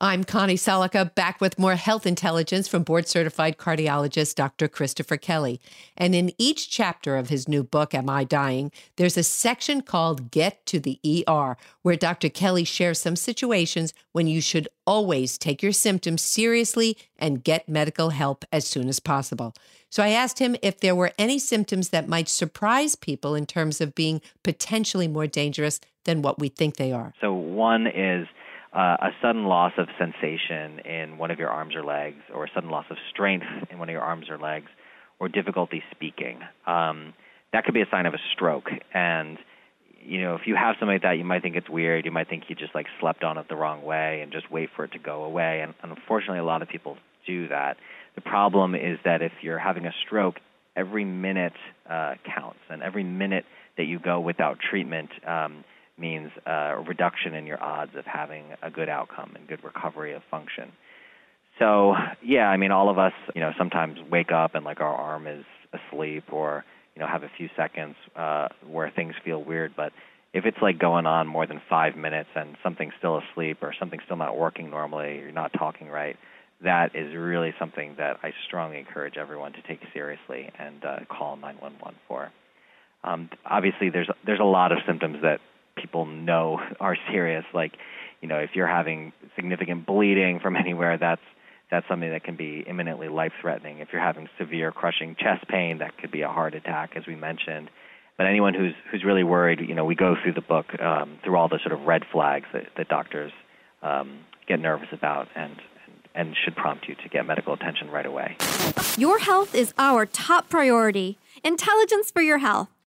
I'm Connie Salika, back with more health intelligence from board-certified cardiologist Dr. Christopher Kelly. And in each chapter of his new book, Am I Dying?, there's a section called Get to the ER, where Dr. Kelly shares some situations when you should always take your symptoms seriously and get medical help as soon as possible. So I asked him if there were any symptoms that might surprise people in terms of being potentially more dangerous than what we think they are. So one is a sudden loss of sensation in one of your arms or legs, or a sudden loss of strength in one of your arms or legs, or difficulty speaking. That could be a sign of a stroke. And, if you have something like that, you might think it's weird. You might think you just slept on it the wrong way and just wait for it to go away. And unfortunately, a lot of people do that. The problem is that if you're having a stroke, every minute counts. And every minute that you go without treatment means a reduction in your odds of having a good outcome and good recovery of function. So, all of us, sometimes wake up and our arm is asleep, or, have a few seconds where things feel weird. But if it's going on more than 5 minutes and something's still asleep or something's still not working normally, you're not talking right, that is really something that I strongly encourage everyone to take seriously and call 911 for. Obviously, there's a lot of symptoms that people know are serious, if you're having significant bleeding from anywhere, that's something that can be imminently life-threatening. If you're having severe crushing chest pain, that could be a heart attack, as we mentioned. But anyone who's really worried, we go through the book through all the sort of red flags that doctors get nervous about and should prompt you to get medical attention right away. Your health is our top priority. Intelligence for your health.